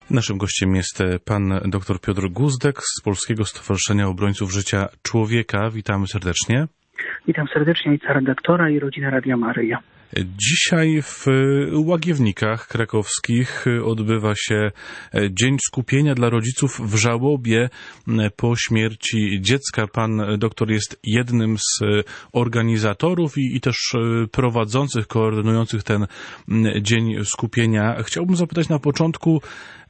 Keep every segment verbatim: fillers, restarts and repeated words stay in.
Naszym gościem jest pan dr Piotr Guzdek z Polskiego Stowarzyszenia Obrońców Życia Człowieka. Witamy serdecznie. Witam serdecznie ojca redaktora i rodzinę Radia Maryja. Dzisiaj w Łagiewnikach Krakowskich odbywa się Dzień Skupienia dla rodziców w żałobie po śmierci dziecka. Pan doktor jest jednym z organizatorów i, i też prowadzących, koordynujących ten Dzień Skupienia. Chciałbym zapytać na początku,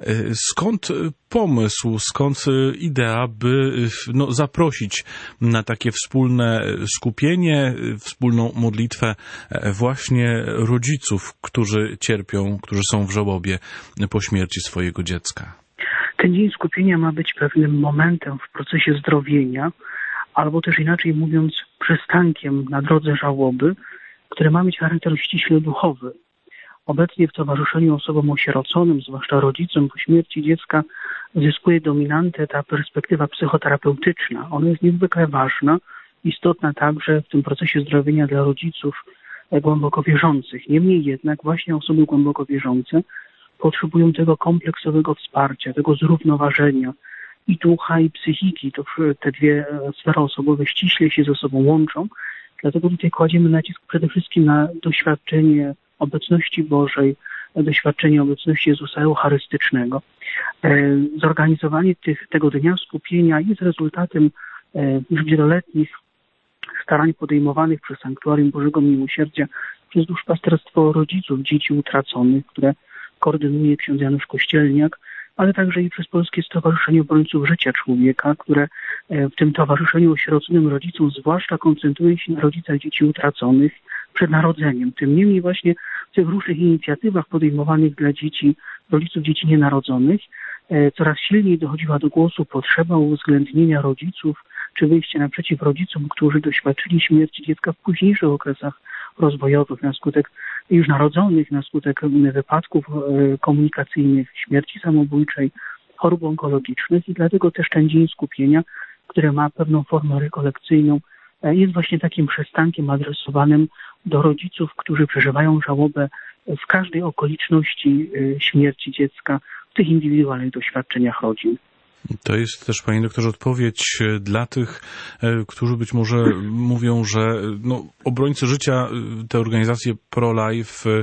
skąd pomysł, skąd idea, by no, zaprosić na takie wspólne skupienie, wspólną modlitwę właśnie rodziców, którzy cierpią, którzy są w żałobie po śmierci swojego dziecka? Ten Dzień Skupienia ma być pewnym momentem w procesie zdrowienia, albo też inaczej mówiąc przystankiem na drodze żałoby, które ma mieć charakter ściśle duchowy. Obecnie w towarzyszeniu osobom osieroconym, zwłaszcza rodzicom po śmierci dziecka, zyskuje dominantę ta perspektywa psychoterapeutyczna. Ona jest niezwykle ważna, istotna także w tym procesie zdrowienia dla rodziców głęboko wierzących. Niemniej jednak właśnie osoby głęboko wierzące potrzebują tego kompleksowego wsparcia, tego zrównoważenia i ducha, i psychiki. To te dwie sfery osobowe ściśle się ze sobą łączą. Dlatego tutaj kładziemy nacisk przede wszystkim na doświadczenie obecności Bożej, doświadczenie obecności Jezusa Eucharystycznego. Zorganizowanie tych, tego dnia skupienia jest rezultatem już wieloletnich starań podejmowanych przez Sanktuarium Bożego Miłosierdzia, przez duszpasterstwo rodziców dzieci utraconych, które koordynuje ksiądz Janusz Kościelniak, ale także i przez Polskie Stowarzyszenie Obrońców Życia Człowieka, które w tym towarzyszeniu osieroconym rodzicom zwłaszcza koncentruje się na rodzicach dzieci utraconych przed narodzeniem. Tym niemniej właśnie w tych różnych inicjatywach podejmowanych dla dzieci, rodziców dzieci nienarodzonych, coraz silniej dochodziła do głosu potrzeba uwzględnienia rodziców, czy wyjście naprzeciw rodzicom, którzy doświadczyli śmierci dziecka w późniejszych okresach rozwojowych na skutek już narodzonych, na skutek wypadków komunikacyjnych, śmierci samobójczej, chorób onkologicznych i dlatego też ten Dzień Skupienia, który ma pewną formę rekolekcyjną, jest właśnie takim przystankiem adresowanym do rodziców, którzy przeżywają żałobę w każdej okoliczności śmierci dziecka, w tych indywidualnych doświadczeniach rodzin. To jest też, panie doktorze, odpowiedź dla tych, którzy być może mówią, że no, obrońcy życia, te organizacje pro-life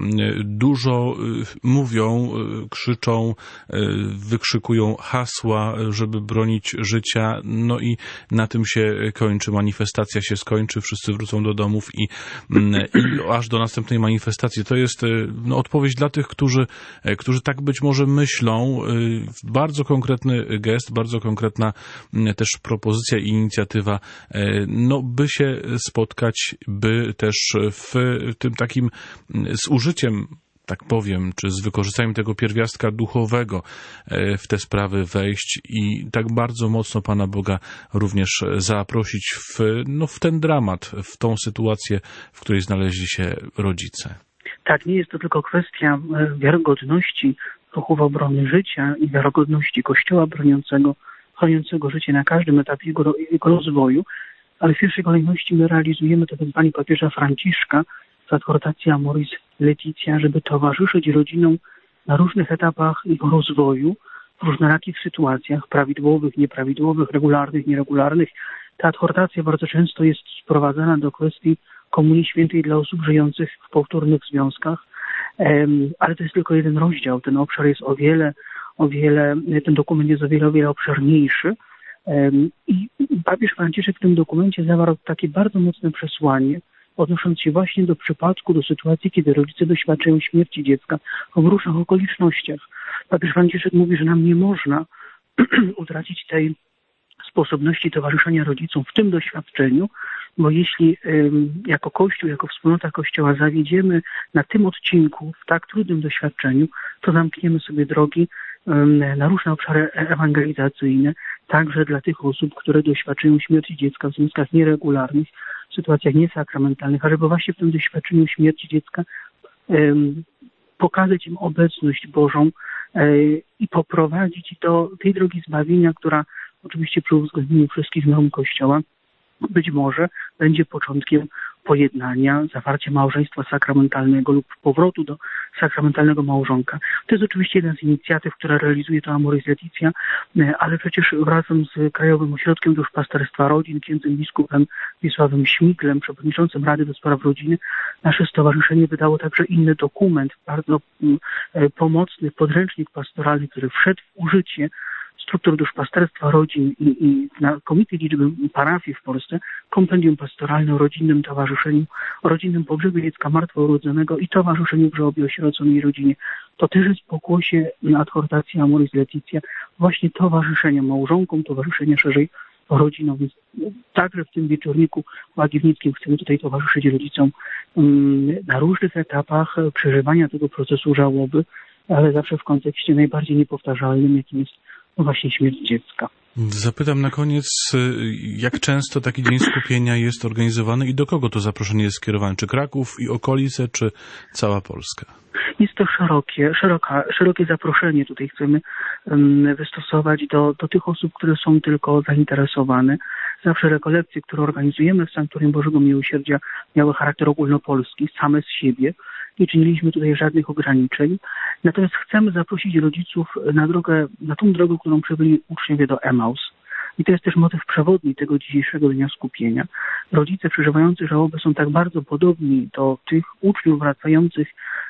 dużo mówią, krzyczą, wykrzykują hasła, żeby bronić życia, no i na tym się kończy, manifestacja się skończy, wszyscy wrócą do domów i, i aż do następnej manifestacji. To jest no, odpowiedź dla tych, którzy, którzy tak być może myślą, bardzo konkretny gest, bardzo konkretna też propozycja i inicjatywa, no by się spotkać, by też w tym takim z użyciem, tak powiem, czy z wykorzystaniem tego pierwiastka duchowego w te sprawy wejść i tak bardzo mocno Pana Boga również zaprosić w, no, w ten dramat, w tą sytuację, w której znaleźli się rodzice. Tak, nie jest to tylko kwestia wiarygodności ruchów obrony życia i wiarygodności Kościoła broniącego, chroniącego życie na każdym etapie jego, jego rozwoju, ale w pierwszej kolejności my realizujemy to wezwanie papieża Franciszka z adhortacji Amoris Laetitia, żeby towarzyszyć rodzinom na różnych etapach jego rozwoju, w różnorakich sytuacjach, prawidłowych, nieprawidłowych, regularnych, nieregularnych. Ta adhortacja bardzo często jest sprowadzana do kwestii Komunii Świętej dla osób żyjących w powtórnych związkach, ale to jest tylko jeden rozdział. Ten obszar jest o wiele, o wiele, ten dokument jest o wiele, o wiele obszerniejszy. I papież Franciszek w tym dokumencie zawarł takie bardzo mocne przesłanie, odnosząc się właśnie do przypadku, do sytuacji, kiedy rodzice doświadczają śmierci dziecka w różnych okolicznościach. Papież Franciszek mówi, że nam nie można utracić tej sposobności towarzyszenia rodzicom w tym doświadczeniu, bo jeśli jako Kościół, jako wspólnota Kościoła zawiedziemy na tym odcinku, w tak trudnym doświadczeniu, to zamkniemy sobie drogi na różne obszary ewangelizacyjne, także dla tych osób, które doświadczają śmierci dziecka w związkach nieregularnych, w sytuacjach niesakramentalnych, a żeby właśnie w tym doświadczeniu śmierci dziecka pokazać im obecność Bożą i poprowadzić do tej drogi zbawienia, która oczywiście przy uwzględnieniu wszystkich norm Kościoła być może będzie początkiem pojednania, zawarcia małżeństwa sakramentalnego lub powrotu do sakramentalnego małżonka. To jest oczywiście jeden z inicjatyw, która realizuje to Amoris Laetitia, ale przecież razem z Krajowym Ośrodkiem Duszpasterstwa Rodzin, księdzem biskupem Wiesławem Śmiglem, przewodniczącym Rady do Spraw Rodziny, nasze stowarzyszenie wydało także inny dokument, bardzo pomocny podręcznik pastoralny, który wszedł w użycie struktur duszpasterstwa rodzin i, i znakomitej liczby parafii w Polsce, kompendium pastoralne o rodzinnym towarzyszeniu, o rodzinnym pogrzebie dziecka martwourodzonego i towarzyszeniu w żałobie osieroconej rodzinie. To też jest w pokłosie adhortacji Amoris Laetitia, właśnie towarzyszenie małżonkom, towarzyszenie szerzej rodzinom, więc także w tym wieczorniku łagiewnickim chcemy tutaj towarzyszyć rodzicom um, na różnych etapach przeżywania tego procesu żałoby, ale zawsze w kontekście najbardziej niepowtarzalnym, jakim jest no właśnie śmierć dziecka. Zapytam na koniec, jak często taki dzień skupienia jest organizowany i do kogo to zaproszenie jest skierowane? Czy Kraków i okolice, czy cała Polska? Jest to szerokie, szeroka, szerokie zaproszenie. Tutaj chcemy um, wystosować do, do tych osób, które są tylko zainteresowane. Zawsze rekolekcje, które organizujemy w Sanktuarium Bożego Miłosierdzia, miały charakter ogólnopolski, same z siebie. Nie czyniliśmy tutaj żadnych ograniczeń. Natomiast chcemy zaprosić rodziców na drogę, na tą drogę, którą przebyli uczniowie do Emaus. I to jest też motyw przewodni tego dzisiejszego dnia skupienia. Rodzice przeżywający żałobę są tak bardzo podobni do tych uczniów wracających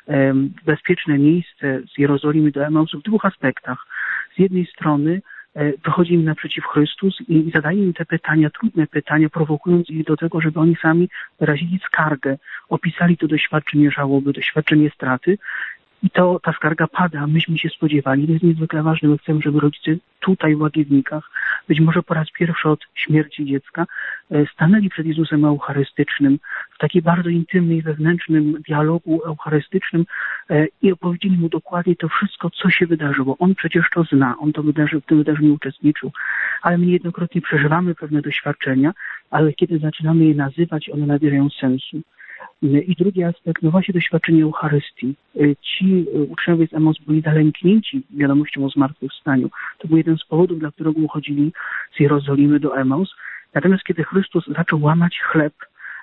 w bezpieczne miejsce z Jerozolimy do Emausu w dwóch aspektach. Z jednej strony wychodzi im naprzeciw Chrystus i zadaje im te pytania, trudne pytania, prowokując ich do tego, żeby oni sami wyrazili skargę, opisali to doświadczenie żałoby, doświadczenie straty. I to ta skarga pada, myśmy się spodziewali. To jest niezwykle ważne. My chcemy, żeby rodzice tutaj w Łagiewnikach, być może po raz pierwszy od śmierci dziecka, stanęli przed Jezusem Eucharystycznym w takiej bardzo intymnym, wewnętrznym dialogu eucharystycznym i opowiedzieli mu dokładnie to wszystko, co się wydarzyło. On przecież to zna, on to wydarzy, w tym wydarzeniu uczestniczył, ale my niejednokrotnie przeżywamy pewne doświadczenia, ale kiedy zaczynamy je nazywać, one nabierają sensu. I drugi aspekt, no właśnie doświadczenie Eucharystii. Ci uczniowie z Emaus byli zalęknięci wiadomością o zmartwychwstaniu. To był jeden z powodów, dla którego uchodzili z Jerozolimy do Emaus. Natomiast kiedy Chrystus zaczął łamać chleb,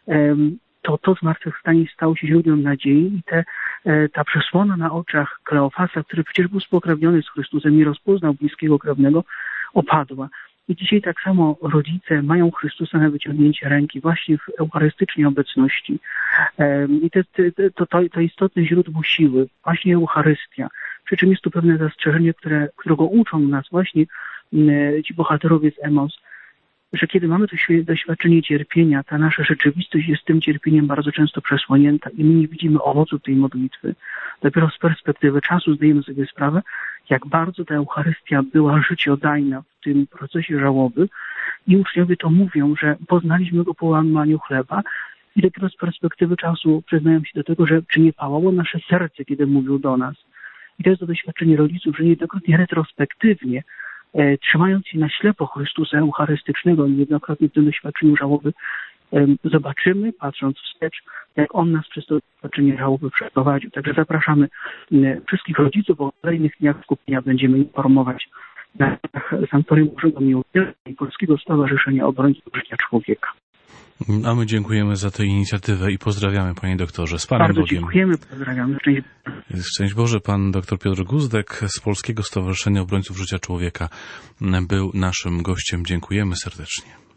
to to zmartwychwstanie stało się źródłem nadziei i te, ta przesłona na oczach Kleofasa, który przecież był spokrewniony z Chrystusem i rozpoznał bliskiego krewnego, opadła. I dzisiaj tak samo rodzice mają Chrystusa na wyciągnięcie ręki właśnie w eucharystycznej obecności. I to, to, to, to istotne źródło siły, właśnie Eucharystia. Przy czym jest tu pewne zastrzeżenie, które, którego uczą nas właśnie ci bohaterowie z Emaus, że kiedy mamy to doświadczenie cierpienia, ta nasza rzeczywistość jest tym cierpieniem bardzo często przesłonięta i my nie widzimy owocu tej modlitwy. Dopiero z perspektywy czasu zdajemy sobie sprawę, jak bardzo ta Eucharystia była życiodajna w tym procesie żałoby i uczniowie to mówią, że poznaliśmy go po łamaniu chleba i dopiero z perspektywy czasu przyznają się do tego, że czy nie pałało nasze serce, kiedy mówił do nas. I to jest to doświadczenie rodziców, że niejednokrotnie retrospektywnie, e, trzymając się na ślepo Chrystusa Eucharystycznego, niejednokrotnie w tym doświadczeniu żałoby e, zobaczymy, patrząc wstecz, jak On nas przez to doświadczenie żałoby przeprowadził. Także zapraszamy e, wszystkich rodziców, o kolejnych dniach skupienia będziemy informować na Sanktuarium Bożego Miłosierdzia i Polskiego Stowarzyszenia Obrońców Życia Człowieka. A my dziękujemy za tę inicjatywę i pozdrawiamy, panie doktorze. Z Panem Bardzo Bogiem. dziękujemy, pozdrawiamy. Szczęść Boże. Szczęść Boże, pan doktor Piotr Guzdek z Polskiego Stowarzyszenia Obrońców Życia Człowieka był naszym gościem. Dziękujemy serdecznie.